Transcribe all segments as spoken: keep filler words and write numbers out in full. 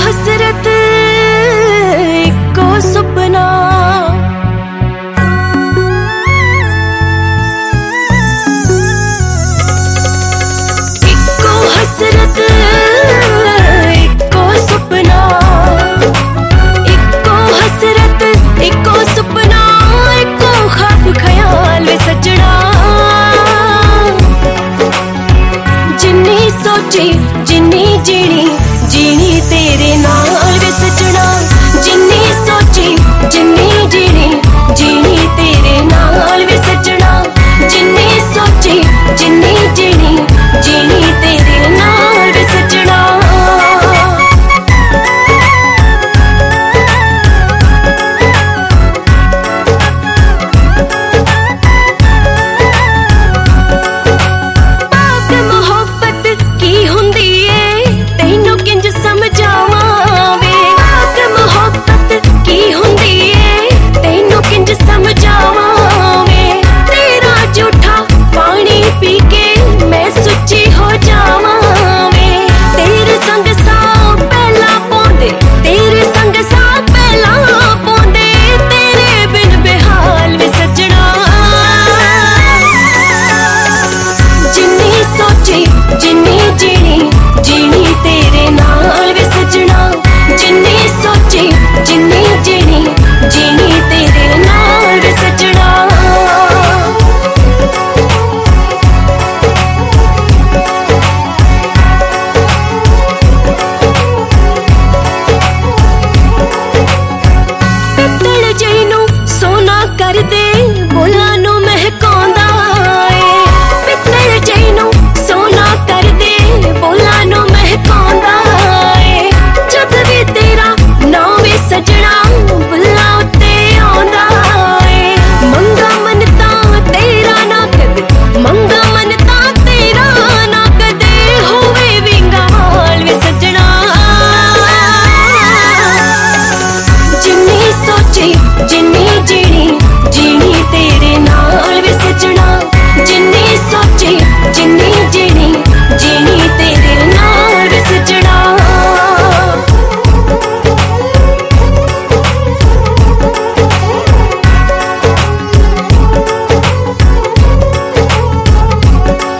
हसरत इक्को सुपना, इक्को हसरत इक्को सुपना, इक्को हसरत इक्को सुपना, इक्को ख्वाब ख्याल सजना। जिन्नी सोची जिन्नी जीनी जीनी तेरे नाल वे सजना। जिन्नी सोची जिन्नी जीनी जीनी तेरे नाल वे सजना। जिन्नी सोची जिन्नी जीनी जीनी तेरे नाल वे सजना। पाक मोहब्बत की हुंदी ए तैनू किंज समझावां वे। पाक मोहब्बत की हुंदी ए तैनू किंज समझावां वे। तेरा झूठा पानी पी के मैं सुच्ची हो जावां वे। तेरे संग सां पहला पौंदे, तेरे संग सां पहला पौंदे, तेरे बिन बेहाल वे सजना। जिन्नी सोची जिन्नी जीनी जीनी तेरे नाल वे सजना। जिन्नी सोची जिन्नी जीनी जीनी तेरे नाल वे सजना। पित्तल जैनू सोना कर दे बोलां नू महकांदा ए। पित्तल जैनू सोना कर दे बोलां नू महकांदा ए। जद भी तेरा नां वे सजना बुल्लां उत्ते आंदा ए। मंगा मन तां तेरा ना कदे, मंगा मन तां तेरा ना कदे होवे विंगा हाल वे सजना। जिन्नी सोची जिन्नी जीनी जीनी तेरे नाल वे सजना। जिन्नी सोची जिन्नी जीनी जीनी तेरे नाल वे सजना।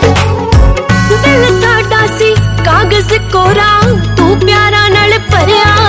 दिल साडा सी कागज कोरा तू प्यारा नाल भरिया